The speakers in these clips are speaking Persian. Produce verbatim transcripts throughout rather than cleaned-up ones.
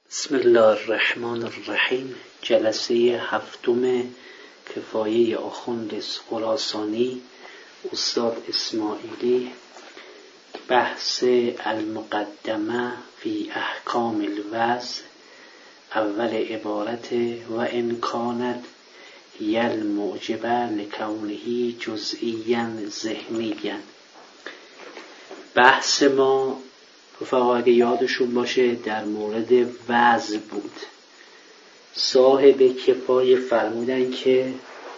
بسم الله الرحمن الرحیم. جلسه هفتم کفایه آخوند خراسانی استاد اسماعیلی، بحث المقدمه فی احکام الوضع. اول عبارت و ان کانت یل معجبه لکونه جزئیا ذهنیا. بحث ما رفقا اگه یادشون باشه در مورد وضع بود. صاحب کفایه فرمودن که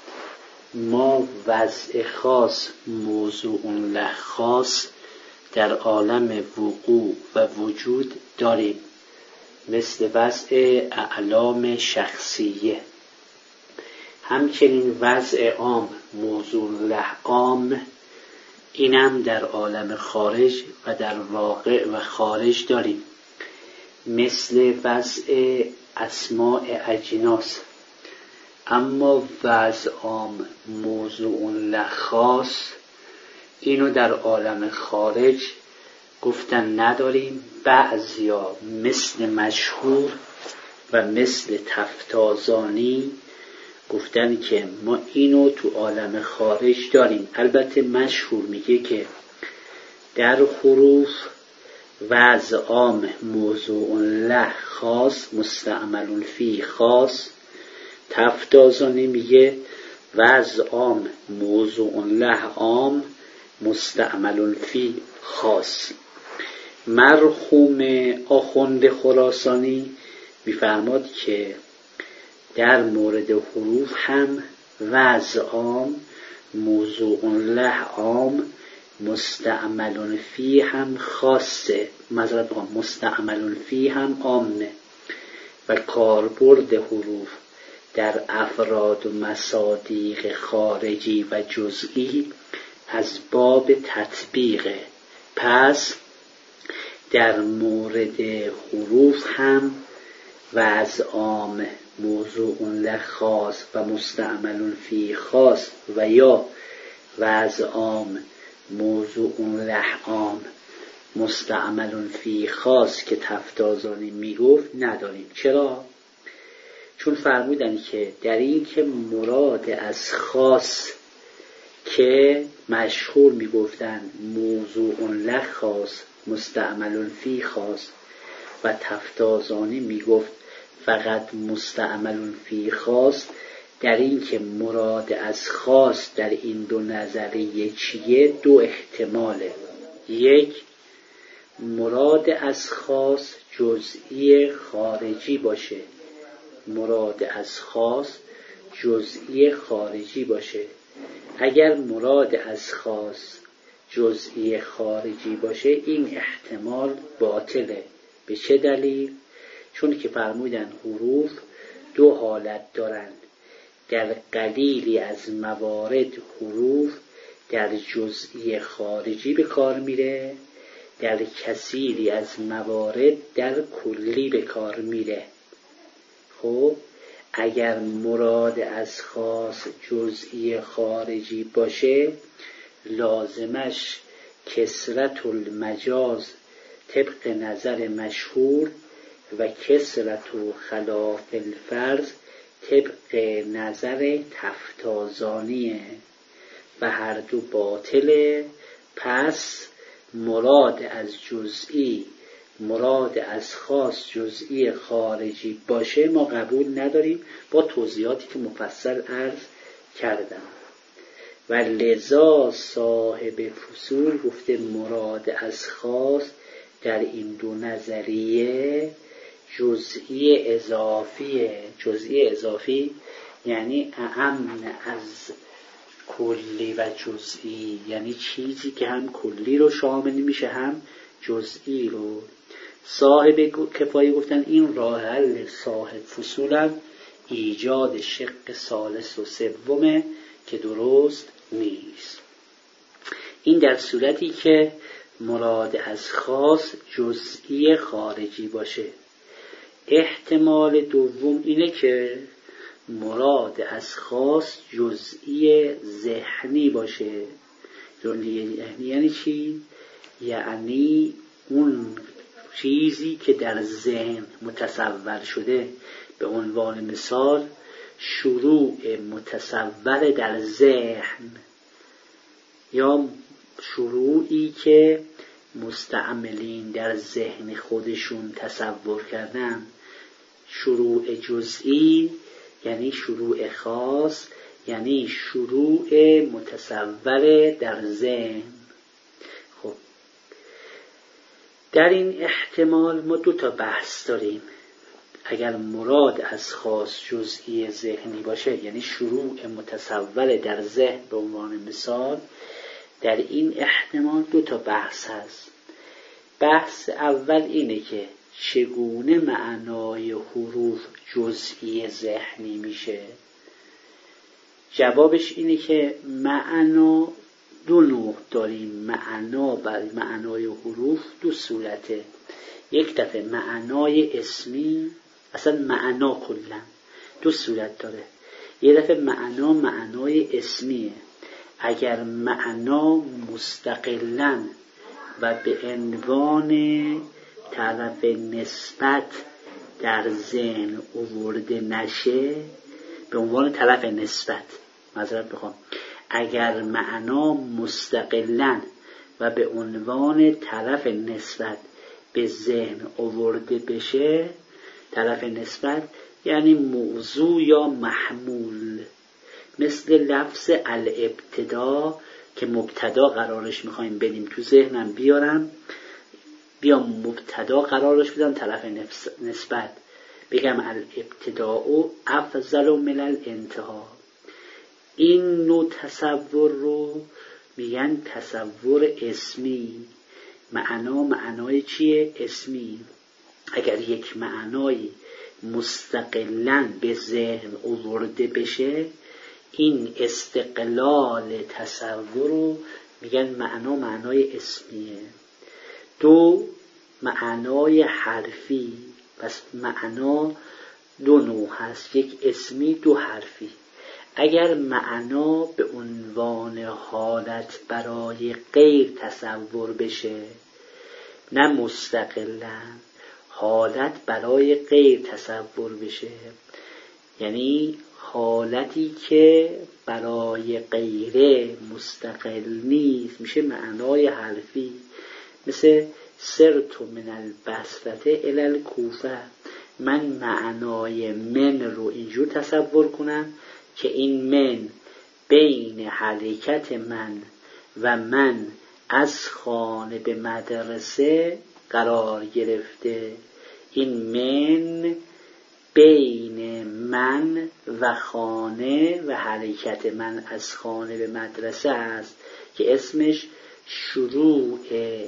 ما وضع خاص موضوع له خاص در عالم وقوع و وجود داریم، مثل وضع اعلام شخصیه. همچنین وضع عام موضوع له عام، اینم در عالم خارج و در واقع و خارج داریم، مثل وضع اسماء اجناس. اما وضع عام موضوع له خاص، اینو در عالم خارج گفتن نداریم. بعضیا مثل مشهور و مثل تفتازانی گفتن که ما اینو تو عالم خارج داریم. البته مشهور میگه که در حروف وضع عام موضوع له خاص مستعمل فی خاص. تفتازانی میگه وضع عام موضوع له عام مستعمل فی خاص. مرحوم آخوند خراسانی میفرماد که در مورد حروف هم وضع عام موضوع له عام مستعمل فی هم خاصه، مذارت بخوام مستعمل فی هم عامه. و کاربرد حروف در افراد و مصادیق خارجی و جزئی از باب تطبیقه. پس در مورد حروف هم وضع عام موضوع له خاص و مستعمل فی خاص و یا وضع عام موضوع له عام مستعمل فی خاص که تفتازانی میگفت نداریم. چرا؟ چون فرمودن که در این که مراد از خاص که مشهور میگفتن موضوع له خاص مستعمل فی خاص و تفتازانی میگفت فقط مستعمل فی خاص، در این که مراد از خاص در این دو نظریه چیه؟ دو احتماله. یک، مراد از خاص جزئی خارجی باشه. مراد از خاص جزئی خارجی باشه. اگر مراد از خاص جزئی خارجی باشه این احتمال باطله. به چه دلیل؟ چون که فرمودن حروف دو حالت دارند. در قلیلی از موارد حروف در جزئی خارجی به کار میره، در کثیری از موارد در کلی به کار میره. خب اگر مراد از خاص جزئی خارجی باشه لازمش کثرت المجاز طبق نظر مشهور و کثرت و خلاف الفرض طبق نظر تفتازانیه و هر دو باطله. پس مراد از جزئی مراد از خاص جزئی خارجی باشه ما قبول نداریم، با توضیحاتی که مفصل عرض کردم. و لذا صاحب فصول گفته مراد از خاص در این دو نظریه جزئی اضافیه. جزئی اضافی یعنی اعم از کلی و جزئی، یعنی چیزی که هم کلی رو شامل میشه هم جزئی رو. صاحب کفایه گفتن این راه حل صاحب فصولم ایجاد شق ثالث و سومه که درست نیست. این در صورتی که مراد از خاص جزئی خارجی باشه. احتمال دوم اینه که مراد از خاص جزئی ذهنی باشه. جزئی ذهنی یعنی چی؟ یعنی اون چیزی که در ذهن متصور شده. به عنوان مثال شروع متصور در ذهن یا شروعی که مستعملین در ذهن خودشون تصور کردن. شروع جزئی یعنی شروع خاص، یعنی شروع متصور در ذهن. خب در این احتمال ما دو تا بحث داریم. اگر مراد از خاص جزئی ذهنی باشه، یعنی شروع متصور در ذهن به عنوان مثال، در این احتمال دو تا بحث هست. بحث اول اینه که چگونه معنای حروف جزئی ذهنی میشه. جوابش اینه که معنا دو نوع داریم. معنا برای معنای حروف دو صورته. یک دفعه معنای اسمی، اصلا معنا کلا دو صورت داره. یه دفعه معنا معنای اسمیه. اگر معنا مستقلاً و به عنوان طرف نسبت در ذهن آورده نشه، به عنوان طرف نسبت معذرت بخوام اگر معنا مستقلاً و به عنوان طرف نسبت به ذهن آورده بشه، طرف نسبت یعنی موضوع یا محمول، مثل لفظ الابتدا که مبتدا قرارش میخوایم بدیم تو ذهنم بیارم، بیام مبتدا قرارش بدم طرف نسبت، بگم الابتداء افضل من الانتها. این نوع تصور رو میگن تصور اسمی. معنا معنای چیه؟ اسمی. اگر یک معنای مستقلاً به ذهن آورده بشه، این استقلال تصور رو میگن معنا معنای اسمیه. دو معنای حرفی. پس معنا دو نوع هست، یک اسمی دو حرفی. اگر معنا به عنوان حالت برای غیر تصور بشه، نه مستقلاً، حالت برای غیر تصور بشه، یعنی حالتی که برای غیره مستقل نیست، میشه معنای حرفی. مثل سرت من البصره الی الکوفه، من معنای من رو اینجور تصور کنم که این من بین حرکت من و من از خانه به مدرسه قرار گرفته. این من بین من و خانه و حرکت من از خانه به مدرسه است که اسمش شروع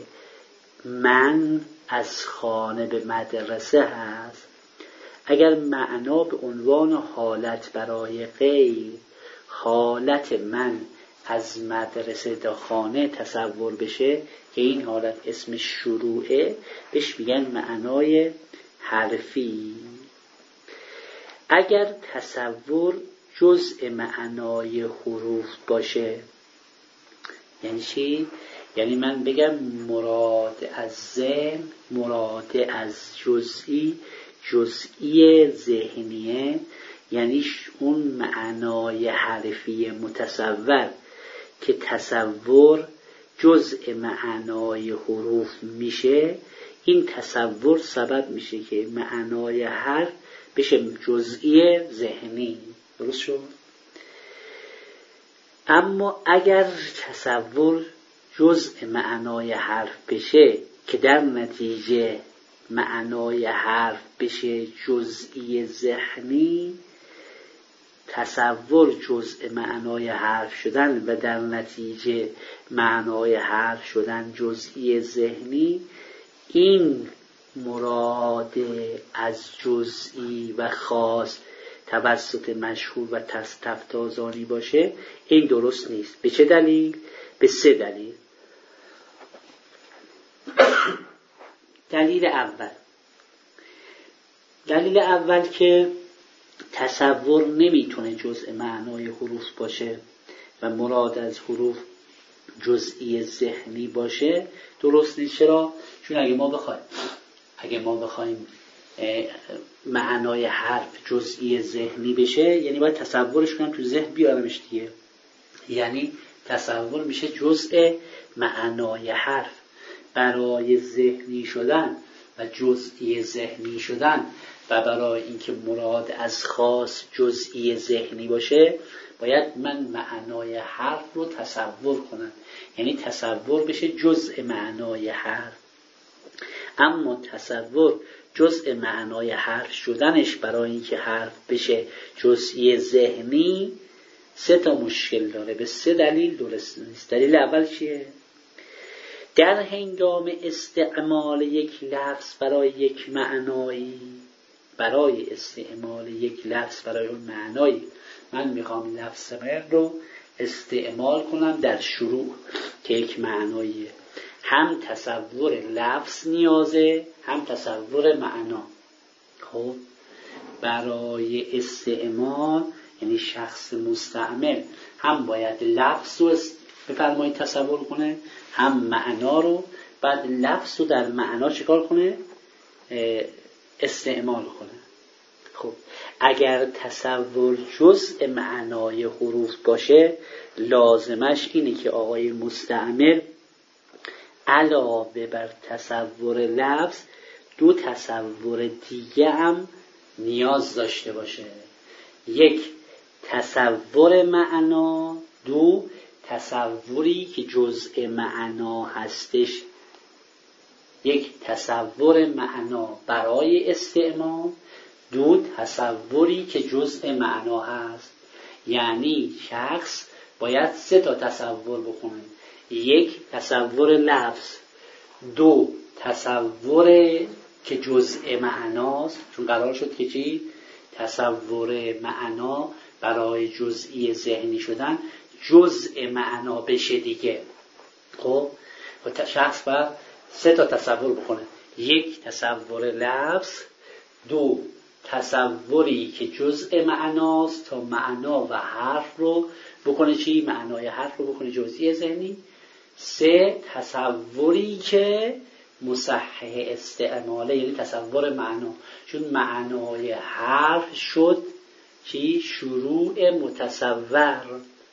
من از خانه به مدرسه هست. اگر معنا به عنوان حالت برای غیر، حالت من از مدرسه تا خانه تصور بشه که این حالت اسمش شروعه، بهش میگن معنای حرفی. اگر تصور جزء معنای حروف باشه، یعنی چی؟ یعنی من بگم مراد از ذهن، مراد از جزئی، جزئی ذهنیه، یعنی اون معنای حرفی متصور که تصور جزء معنای حروف میشه، این تصور سبب میشه که معنای حرف بشه جزئی ذهنی. درست شد؟ اما اگر تصور جزء معنای حرف بشه که در نتیجه معنای حرف بشه جزئی ذهنی، تصور جزء معنای حرف شدن و در نتیجه معنای حرف شدن جزئی ذهنی، این مراد از جزئی و خاص توسط مشهور و تفتازانی باشه، این درست نیست. به چه دلیل؟ به سه دلیل. دلیل اول دلیل اول که تصور نمیتونه جزء معنای حروف باشه و مراد از حروف جزئی ذهنی باشه، درست نیست. چرا؟ چون اگه ما بخوایم اگه ما بخوایم معنای حرف جزئی ذهنی بشه، یعنی باید تصورش کنم تو ذهن بیارمش دیگه. یعنی تصور میشه جزء معنای حرف. برای ذهنی شدن و جزئی ذهنی شدن و برای اینکه مراد از خاص جزئی ذهنی باشه، باید من معنای حرف رو تصور کنم، یعنی تصور بشه جزء معنای حرف. اما تصور جزء معنای حرف شدنش برای اینکه حرف بشه جزئی ذهنی سه تا مشکل داره، به سه دلیل درست نیست. دلیل اول چیه؟ در هنگام استعمال یک لفظ برای یک معنایی، برای استعمال یک لفظ برای اون معنایی، من میخوام لفظ من رو استعمال کنم در شروع که یک معناییه، هم تصور لفظ نیازه هم تصور معنا. خب برای استعمال یعنی شخص مستعمل هم باید لفظ رو بفرمایید تصور کنه، هم معنا رو. بعد لفظ رو در معنا چیکار کنه؟ استعمال کنه. خب اگر تصور جزء معنای حروف باشه، لازمش اینه که آقای مستعمل علاوه بر تصور لفظ دو تصور دیگه هم نیاز داشته باشه. یک تصور معنا، دو تصوری که جزء معنا هستش. یک تصور معنا برای استعمال، دو تصوری که جزء معنا هست. یعنی شخص باید سه تا تصور بکنه: یک تصور لفظ، دو تصور که جزء معناست، چون قرار شد که چی؟ تصور معنا برای جزئی ذهنی شدن جزء معنا بشه دیگه. خب شخص باید سه تا تصور بکنه: یک تصور لفظ، دو تصوری که جزء معناست تا معنا و حرف رو بکنه چی؟ معنای حرف رو بکنه جزئی ذهنی، سه تصوری که مصحح استعماله، یعنی تصور معنا، چون معنای حرف شد چی؟ شروع متصور.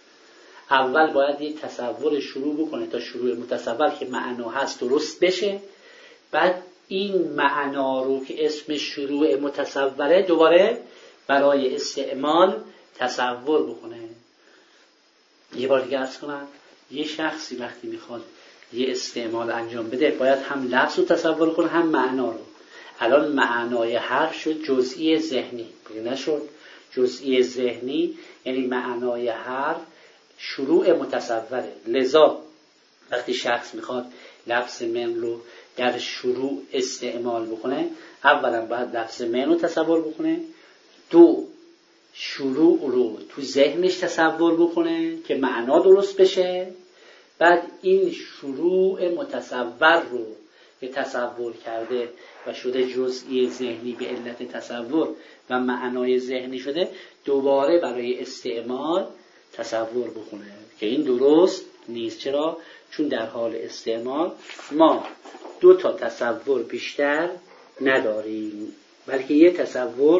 اول باید یک تصور شروع بکنه تا شروع متصور که معنا هست درست بشه، بعد این معنا رو که اسم شروع متصوره دوباره برای استعمال تصور بکنه. یه بار دیگه عرض کنم، یه شخصی وقتی میخواد یه استعمال انجام بده باید هم لفظ رو تصور کنه هم معنا رو. الان معنای حرف شد جزئی ذهنی، بگه نشد جزئی ذهنی، یعنی معنای حرف شروع متصوره. لذا وقتی شخص میخواد لفظ من رو در شروع استعمال بکنه، اولا باید لفظ من رو تصور بکنه، دو شروع رو تو ذهنش تصور بکنه که معنا درست بشه، بعد این شروع متصور رو که تصور کرده و شده جزئی ذهنی به علت تصور و معنای ذهنی شده دوباره برای استعمال تصور بکنه که این درست نیست. چرا؟ چون در حال استعمال ما دو تا تصور بیشتر نداریم، بلکه یه تصور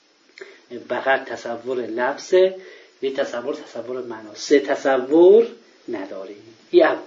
فقط تصور لفظه، یه تصور تصور معنا، سه تصور نداریم. این اولا.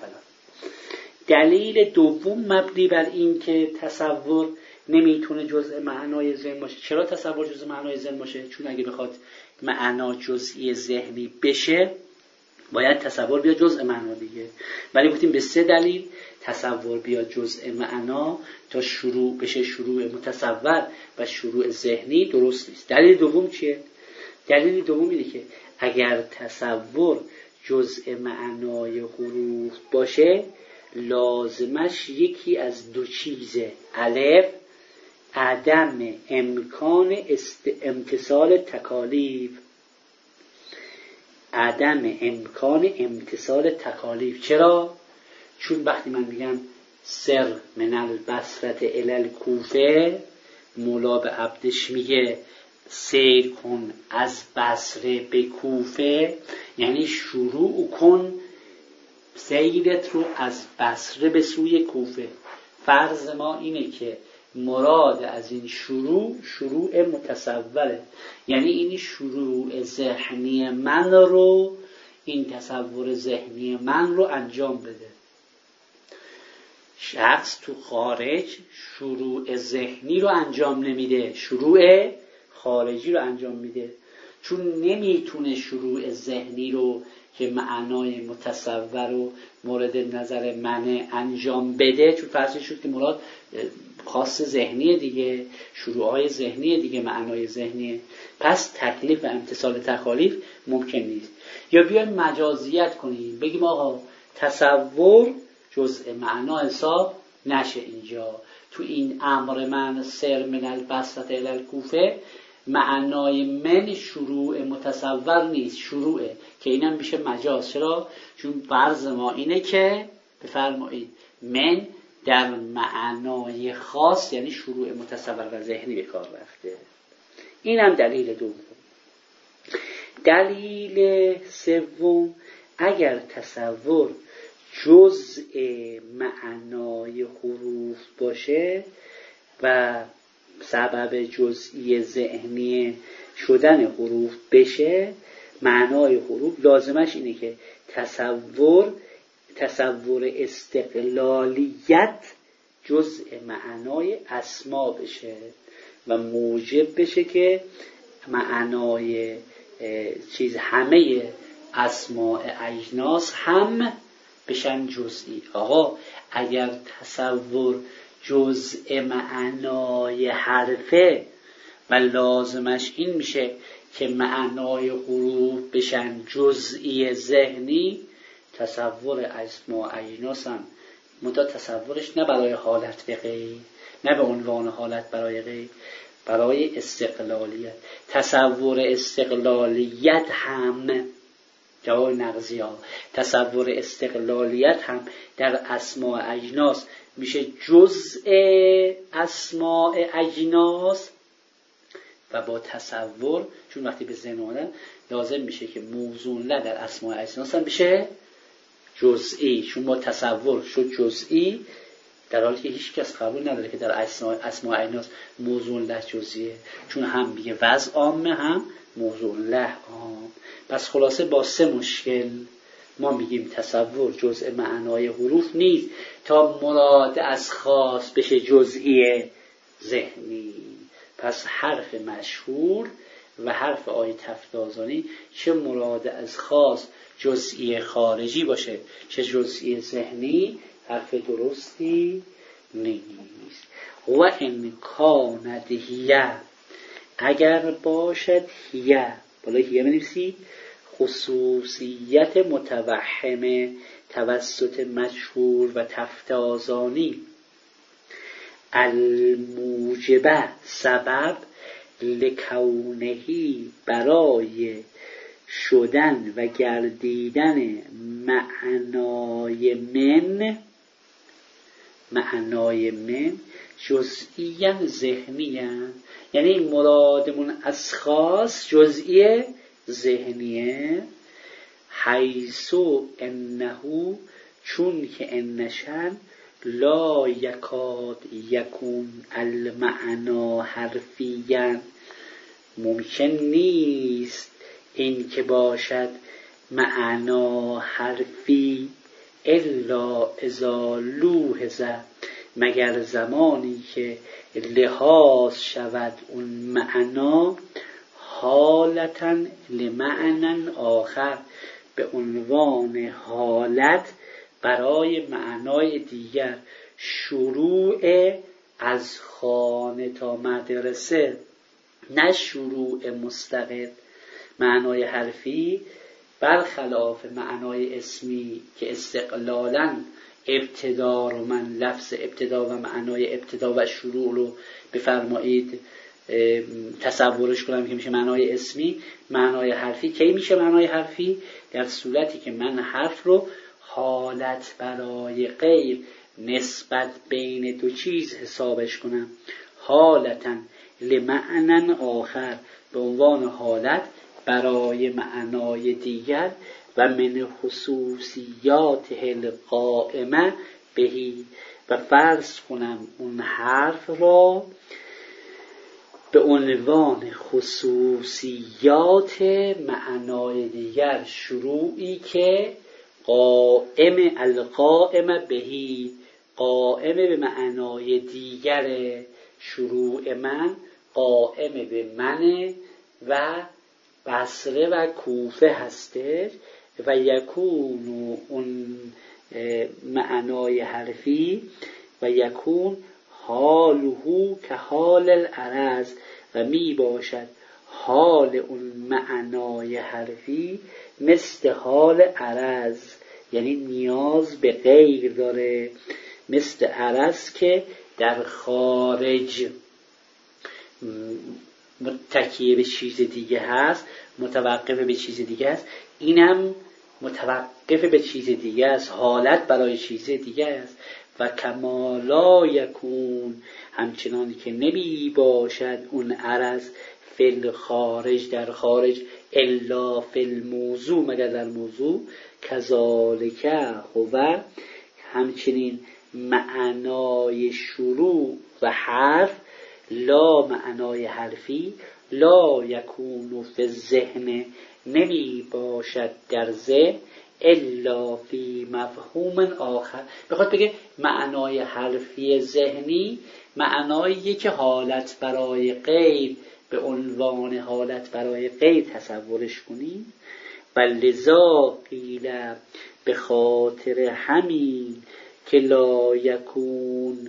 دلیل دوم مبنی بر این که تصور نمیتونه جزء معنای ذهن باشه. چرا تصور جزء معنای ذهن باشه؟ چون اگه بخواد معنا جزئی ذهنی بشه باید تصور بیاد جزء معنا دیگه. ولی گفتیم به سه دلیل تصور بیاد جزء معنا تا شروع بشه شروع متصور و شروع ذهنی درست نیست. دلیل دوم چیه؟ دلیل دوم اینه که اگر تصور جزء معنای حروف باشه لازمش یکی از دو چیزه: الف عدم امکان است... امتصال تکالیف، عدم امکان امتصال تکالیف. چرا؟ چون وقتی من میگم سر من البصره الی الکوفه، مولا به عبدش میگه سیر کن از بصره به کوفه، یعنی شروع کن سیرت رو از بصره به سوی کوفه. فرض ما اینه که مراد از این شروع شروع متصوره، یعنی این شروع ذهنی من رو، این تصور ذهنی من رو انجام بده. شخص تو خارج شروع ذهنی رو انجام نمیده، شروع خارجی رو انجام میده، چون نمیتونه شروع ذهنی رو که معنای متصور و مورد نظر منه انجام بده، چون فرض شد که مراد خاص ذهنی دیگه، شروعهای ذهنی دیگه، معنای ذهنیه، پس تکلیف و امتثال تکالیف ممکن نیست. یا بیایم مجازیت کنیم، بگیم آقا تصور جزء معنا حساب نشه. اینجا تو این امر من سر من البصره الی الکوفه معنای من شروع متصور نیست، شروعه، که اینم میشه مجاز. چرا؟ چون فرض ما اینه که بفرمایید من در معنای خاص یعنی شروع متصور و ذهنی به کار رفته. اینم دلیل دوم. دلیل سوم، اگر تصور جزء معنای حروف باشه و سبب جزئی ذهنی شدن حروف بشه، معنای حروف لازمش اینه که تصور تصور استقلالیت جزء معنای اسما بشه و موجب بشه که معنای چیز همه اسماء اجناس هم بشن جزئی. آقا اگر تصور جزء معنای حرفه و لازمش این میشه که معنای حروف بشن جزئی ذهنی، تصور اسماء اجناس هم مدت تصورش نه برای حالت به غیر، نه به عنوان حالت برای غیر، برای استقلالیت. تصور استقلالیت هم جواب نقضی ها، تصور استقلالیت هم در اسماء اجناس میشه جزء اسماء اجناس و با تصور، چون وقتی به ذهن آمدن لازم میشه که موزون له در اسماء اجناس هم بشه جزئی، چون با تصور شد جزئی، در حالی که هیچ کس قبول نداره که در اسماء اجناس موزون له جزئیه، چون هم بیه وضع عامه هم موزون له عام. پس خلاصه با سه مشکل ما میگیم تصور جزء معنای حروف نیست تا مراد از خاص بشه جزئی ذهنی. پس حرف مشهور و حرف آیه تفدازانی چه مراد از خاص جزئی خارجی باشه چه جزئی ذهنی حرف درستی نیست. و ان کاند هیه، اگر باشد هیه، بالا هیه بنویسید، خصوصیت متوهم توسط مشهور و تفدازانی الموجبه سبب لکونهی برای شدن و گردیدن معنای من معنای من جزئیاً ذهنیاً، یعنی مرادمون از خاص جزئی ذهنیه، حیثو انهو، چون که انشن لا یکاد یکون المعنا حرفیاً، ممکن نیست این که باشد معنا حرفی الا اذا لوحظ، مگر زمانی که لحاظ شود اون معنا حالتاً لمعنى آخر، به عنوان حالت برای معنای دیگر. شروع از خانه تا مدرسه، نه شروع مستقل. معنای حرفی برخلاف معنای اسمی که استقلالاً ابتدا رو، من لفظ ابتدا و معنای ابتدا و شروع رو بفرمایید تصورش کنم که میشه معنای اسمی، معنای حرفی کی میشه معنای حرفی؟ در صورتی که من حرف رو حالت برای غیر نسبت بین دو چیز حسابش کنم، حالتاً لمعنى آخر، به عنوان حالت برای معنای دیگر، و من خصوصیات القائمه بهی، و فرض کنم اون حرف را به عنوان خصوصیات معنای دیگر، شروعی که قائم القائم بهی، قائم به معنای دیگر، شروع من قائم به من و بصره و کوفه هستش و یکون اون معنای حرفی و یکون حالهو که حال العرض و می باشد حال اون معنای حرفی مثل حال عرض، یعنی نیاز به غیر داره، مثل عرض که در خارج متکیه به چیز دیگه هست، متوقف به چیز دیگه هست، اینم متوقف به چیز دیگه است، حالت برای چیز دیگه است. و کما لا یکون، همچنان که نمی باشد اون عرض فی خارج در خارج الا فی الموضوع مگر در موضوع، کذالک هو، همچنین معنای شروع و حرف لا معنای حرفی لا یکون فی الذهن نمی باشد در ذهن الا فی مفهوم آخر. بخواد بگه معنای حرفی ذهنی معناییه که حالت برای غیر به عنوان حالت برای غیر تصورش کنیم. و لذا قیل، به خاطر همین که لا یکون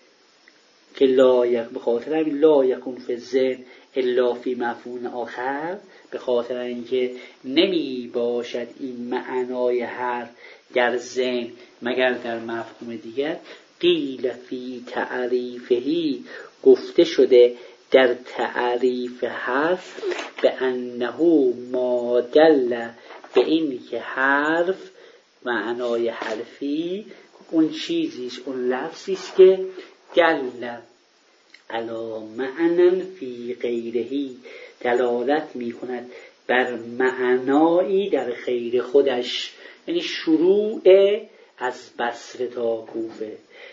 که لا یک به خاطر همین لا یکون فی الذهن الا فی مفهوم آخر، به خاطر اینکه نمی باشد این معنای حرف در ذهن مگر در مفهوم دیگر. قیل فی تعریفهی، گفته شده در تعریف حرف، به انه ما دل، به این که حرف معنای حرفی اون چیزیست، اون لفظیست که دل علی معنی فی غیرهی، دلالت می کند بر معنایی در غیر خودش، یعنی شروع از بصره تا کوفه.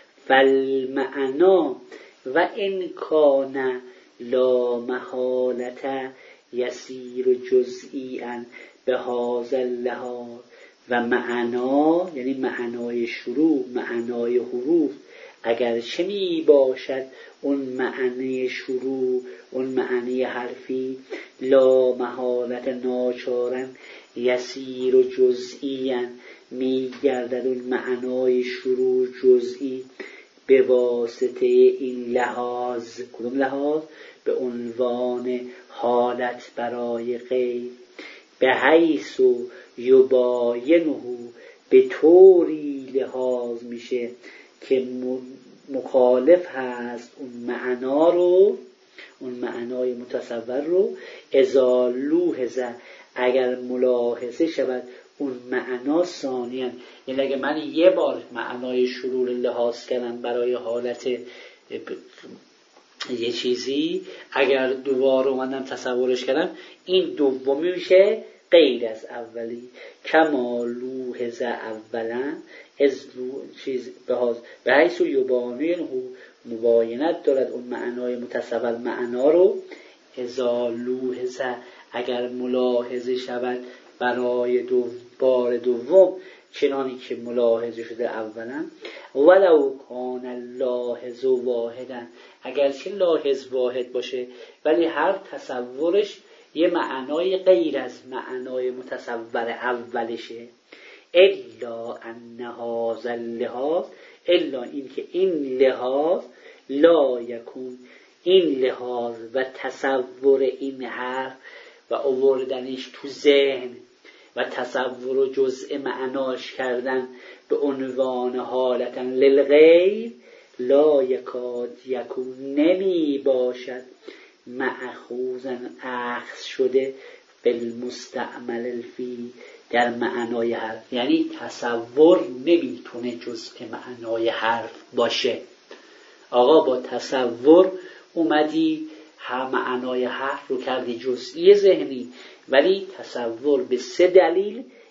فالمعنا و ان کان لا محالة یسیر جزئیاً به هذا اللحاظ، و معنا یعنی معنای شروع، معنای حروف، اگر چه می باشد اون معنی شروع، اون معنی حرفی لا محالت ناچارن یسیر و جزئیاً می گردد اون معنای شروع جزئی به واسطه این لحاظ. کدوم لحاظ؟ به عنوان حالت برای غیر. به حیث یباینه، به طوری لحاظ میشه که مخالف هست اون معنا رو، اون معنای متصور رو، اذا لوحظه، اگر ملاحظه شود اون معنا ثانیاً، یعنی اگه من یه بار معنای شروع لحاظ کردم برای حالت یه چیزی، اگر دوباره اومدم تصورش کردم، این دومی میشه غیر از اولی. کما لوحظه اولا از چیز به به حیث یبانه مباینت دارد اون معنای متصور معنا رو، اذا لوحظه، اگر ملاحظه شود برای دو بار دوم چنانی که ملاحظه شده اولا. ولو کان اللاحظ واحدا، اگرچه لاحظ واحد باشه ولی هر تصورش یه معنای غیر از معنای متصور اولشه. الا ان هذا اللحاظ، الا این که این لحاظ لا یکون، این لحاظ و تصور این حرف و آوردنش تو ذهن و تصور و جزء معناش کردن به عنوان حالتا للغیر، لا یکاد یکون، نمی باشد مأخوذن اخذ شده بالمستعمل فی، در معنای حرف. یعنی تصور نمیتونه جزء معنای حرف باشه. آقا با تصور اومدی هم معنای حرف رو کردی جزئی ذهنی، ولی تصور به سه دلیل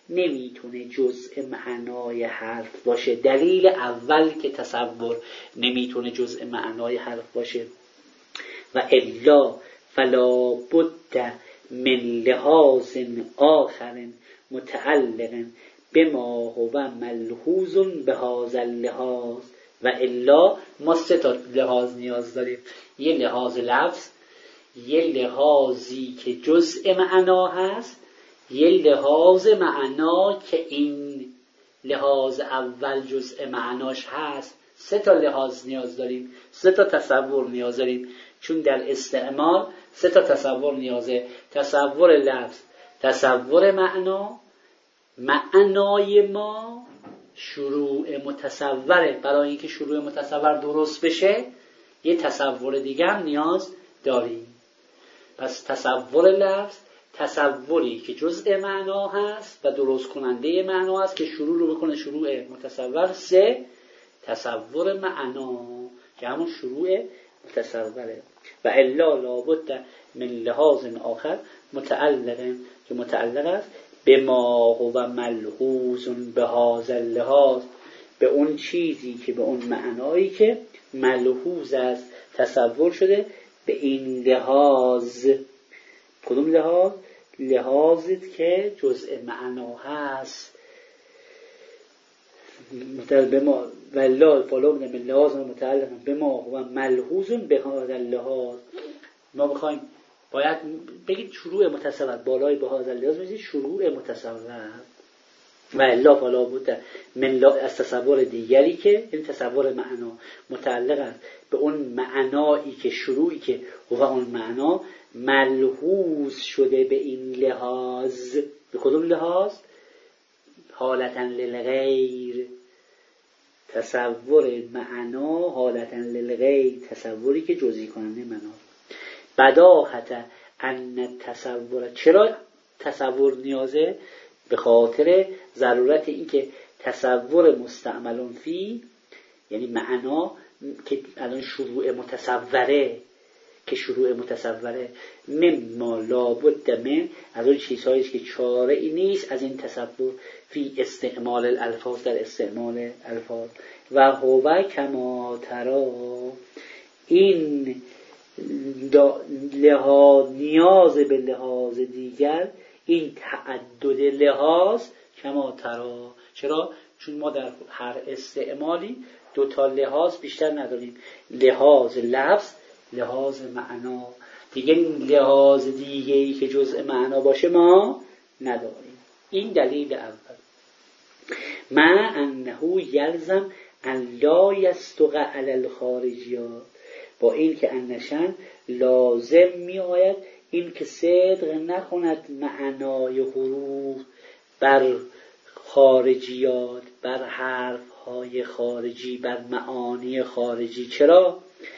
نمیتونه جزء معنای حرف باشه. دلیل اول که تصور نمیتونه جزء معنای حرف باشه و الا فلا بد من لحاظ آخر متعلق بما هو ملحوظ به هذا اللحاظ. و الا ما سه تا لحاظ نیاز داریم، یه لحاظ لفظ، یه لحاظی که جزء معنا هست، یه لحاظ معنا که این لحاظ اول جزء معناش هست. سه تا لحاظ نیاز داریم، سه تا تصور نیاز داریم، چون در استعمال سه تا تصور نیازه: تصور لفظ، تصور معنا، معنای ما شروع متصوره. برای اینکه شروع متصور درست بشه یه تصور دیگه هم نیاز داریم. پس تصور لفظ، تصوری که جزء معنا هست و درست کننده معنا هست که شروع رو بکنه شروع متصور. سه، تصور معنا که همون شروع متصوره. و الا لابد من لحاظ آخر متعلق که متعلق است به ما هو ملحوظ به هذا اللحاظ، به اون چیزی که به اون معنایی که ملحوظ است، تصور شده به این لحاظ. کدوم لحاظ؟ لحاظی که جزء معنا هست. به ما والله فلا من لحاظ متعلق به ما هو ملحوظ به هذا اللحاظ. ما بخوایم باید بگید شروع متصور، بالای به هذا اللحاظ بگید شروع متصور. و الا فلا بد من از تصور دیگری که این تصور معنا متعلق است به اون معنایی که شروعی که هو اون معنا ملحوظ شده به این لحاظ. به کدوم لحاظ؟ حالتا للغیر، تصور معنا حالتا للغیر، تصوری که جزئی کننده معنا. بداهت ان تصور، چرا تصور نیازه؟ به خاطر ضرورت این که تصور مستعملون فی، یعنی معنا که الان شروع متصوره، که شروع متصوره مما لابد من، از اون چیزهایی که چاره ای نیست از این تصور فی استعمال الالفاظ، در استعمال الفاظ. و هو کما ترا، این لحاظ نیاز به لحاظ دیگر، این تعدد لحاظ کما ترا. چرا؟ چون ما در هر استعمالی دو تا لحاظ بیشتر نداریم، لحاظ لفظ، لحاظ معنا. دیگه لحاظ دیگه‌ای که جزء معنا باشه ما نداریم. این دلیل اول. مع انه یلزم ان لا یستق علی الخارجیات، با این که انشن لازم می آید این که صدق نکند معنای حروف بر خارجیات، بر حرفهای خارجی، بر معانی خارجی. چرا؟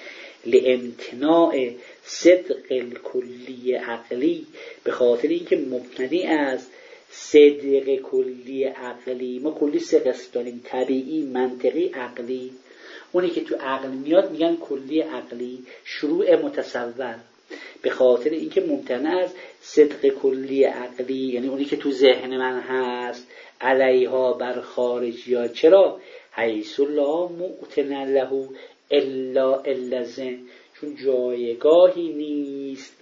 لامتناع صدق الکلی عقلی، به خاطر اینکه مبتنی از صدق کلی عقلی. ما کلی سه قسم داریم: طبیعی، منطقی، عقلی. اونی که تو عقل میاد میگن کلی عقلی، شروع متصور. به خاطر اینکه ممتنع از صدق کلی عقلی، یعنی اونی که تو ذهن من هست، علیها بر خارجیات. چرا؟ حیث لا مؤتن له الا الا ذهن، چون جایگاهی نیست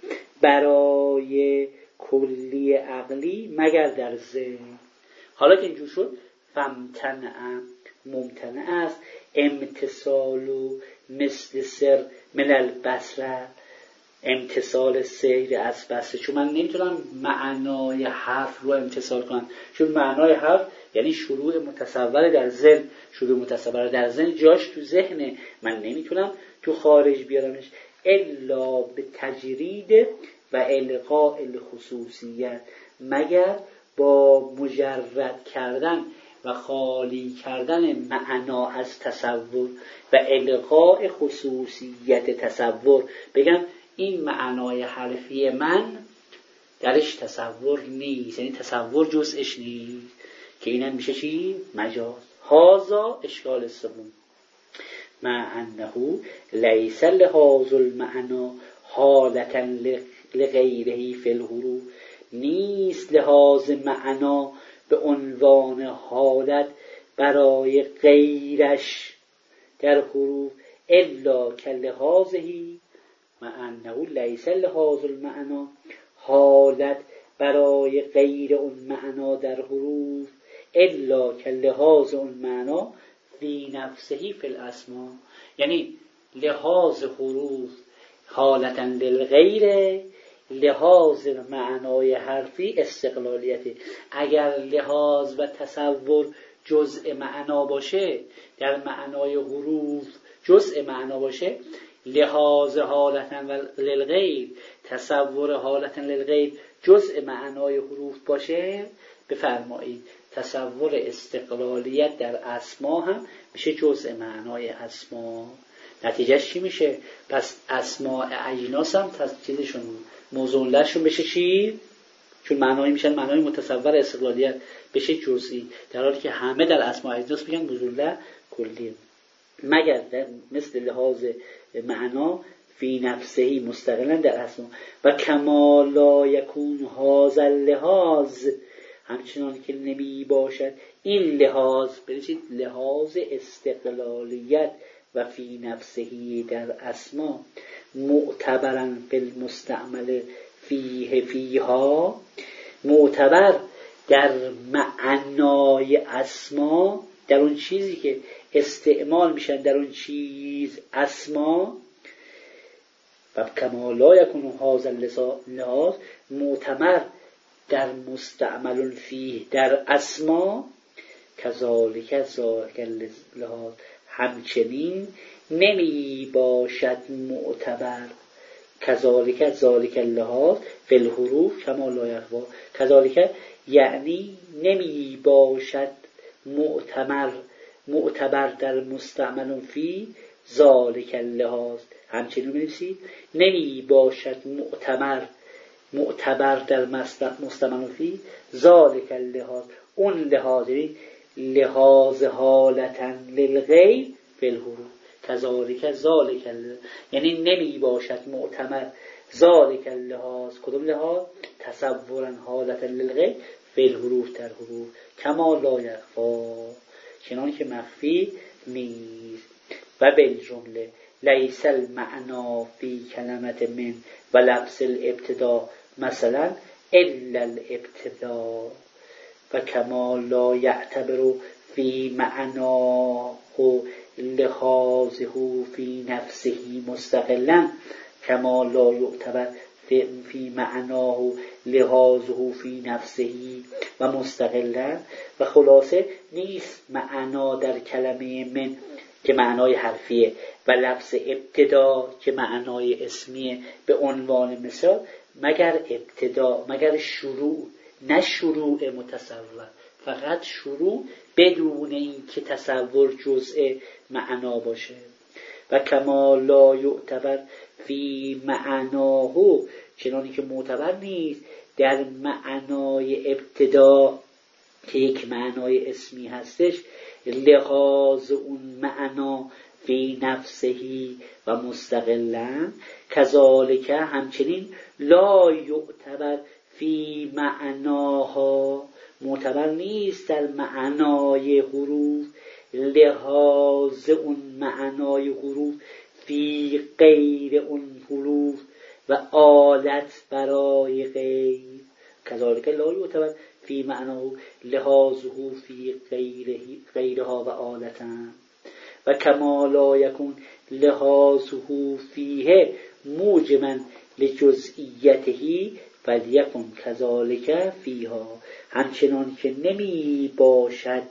برای کلی عقلی مگر در ذهن. حالا که اینجور شد، فمتنع، ممتنع است امتصال مثل سر من البصره، امتصال سیر از بصره. چون من نمیتونم معنای حرف رو امتصال کنم، چون معنای حرف یعنی شروع متصور در ذهن. شروع متصور در ذهن جاش تو ذهنه، من نمیتونم تو خارج بیارمش الا به تجرید و القاء الخصوصیت، مگر با مجرد کردن و خالی کردن معنا از تصور و القاء خصوصیت تصور. بگم این معنای حرفی من درش تصور نیست، یعنی تصور جزءش نیست، که اینم میشه چی؟ مجاز. هازا اشکال سوم. مع انه لیس لحاظ المعنا حالتا لغیره فی الحروف، نیست لحاظ معنا به به عنوان حالت برای غیرش در حروف الا کلحاظهی مع انه لیس لحاظ المعنا، حالت برای غیر اون معنا در حروف الا کلحاظ اون معنا فی نفسهی فی الاسما، یعنی لحاظ حروف حالتا للغیر، لحاظ معنای حرفی استقلالیتی. اگر لحاظ و تصور جزء معنا باشه، در معنای حروف جزء معنا باشه، لحاظ حالتا للغیر، تصور حالتا للغیر جزء معنای حروف باشه، بفرمایید تصور استقلالیت در اسما هم میشه جزء معنای اسما. نتیجهش چی میشه؟ پس اسماء اجناس هم چیزشون موضوعشون بشه چی؟ چون معنایی میشن معنای متصور استقلالیت بشه جزئی، در حالی که همه در اسماء اجناس میگن موضوع کلی، مگر در مثل لحاظ معنا فی نفسهی مستقلا در اسما. و کما لا یکون هذا اللحاظ، همچنان که نمی باشد این لحاظ، بنویسید لحاظ استقلالیت و فی نفسهی در اسما، معتبرا فی المستعمل فیه فیها، معتبر در معنای اسما، در اون چیزی که استعمال میشن در اون چیز اسما. و کما لا یکون هذا اللحاظ، معتبر در مستعمل فیه در اسما، کذالک ذالک اللحاظ، همچنین نمی باشد معتبر، کذالک ذالک اللحاظ فی الحروف کما لا یخوا، کذالک یعنی نمی باشد معتبر معتبر در مستعمل فی ذالک اللحاظ، همچنین بنویسید نمی باشد معتبر معتبر در مستعمل فی ذالک اللحاظ، اون لحاظ، لحاظ حالتا للغیر فی الحروف، کذالک ذالک اللحاظ، یعنی نمی باشد معتبر ذالک اللحاظ، کدوم لحاظ؟ تصورا حالتا للغیر فی الحروف در حروف، کما لا یخفا، چنان که مخفی نیست. و بالجمله لیس المعنا فی کلمت من و لفظ الابتدا مثلا الا الابتدا، و کما لا یعتبر فی معناه لحاظه فی نفسه مستقلا، کما لا یعتبر فی معناه لحاظه فی نفسه و مستقلا. و خلاصه نیست معنا در کلمه من که معنای حرفیه و لفظ ابتدا که معنای اسمیه به عنوان مثال، مگر ابتدا، مگر شروع، نه شروع متصور، فقط شروع بدون این که تصور جزء معنا باشه. و کما لا یعتبر فی معناه، چنانی که معتبر نیست در معنای ابتدا که یک معنای اسمی هستش، لحاظ اون معنا فی نفسهی و مستقلا، کذالک همچنین لا یعتبر فی معناها، معتبر نیست در معنای حروف، لحاظ اون معنای حروف فی غیر اون حروف و آلت برای غیر، کذالک لا یعتبر فی معناه لحاظه فی غیرها و آلتا. و کما لا یکون لحاظه فیه موجبا لجزئیته فلیکن کذالک فیها، همچنان که نمی باشد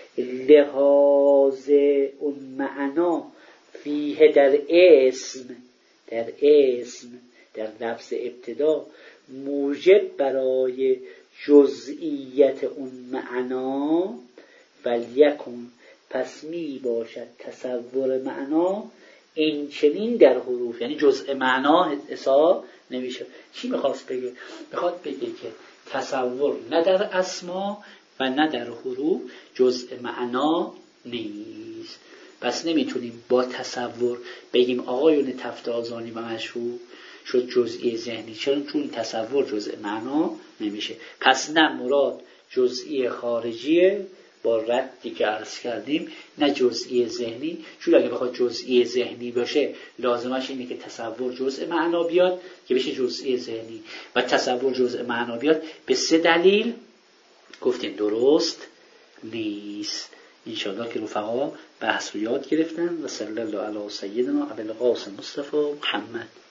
لحاظ اون معنا فیه در اسم، در اسم در لفظ ابتدا موجب برای جزئیت اون معنا، فلیکن پس می باشد تصور معنا این چنین در حروف، یعنی جزء معنا حساب نمیشه. چی میخواست بگه؟ میخواد بگه که تصور نه در اسما و نه در حروف جزء معنا نیست. پس نمیتونیم با تصور بگیم آقایون تفتازانی و مشهور شد جزئی ذهنی، چون چون تصور جزء معنا نمیشه. پس نه مراد جزئی خارجیه با ردی که عرض کردیم، نه جزئی ذهنی. چون اگه بخواد جزئی ذهنی باشه لازمش اینه که تصور جزء معنا بیاد که بشه جزئی ذهنی، و تصور جزء معنا بیاد به سه دلیل گفتیم درست نیست. انشاءالله که رفقا بحث رو یاد گرفتن. و صلی الله علی سیدنا ابوالقاسم مصطفی محمد.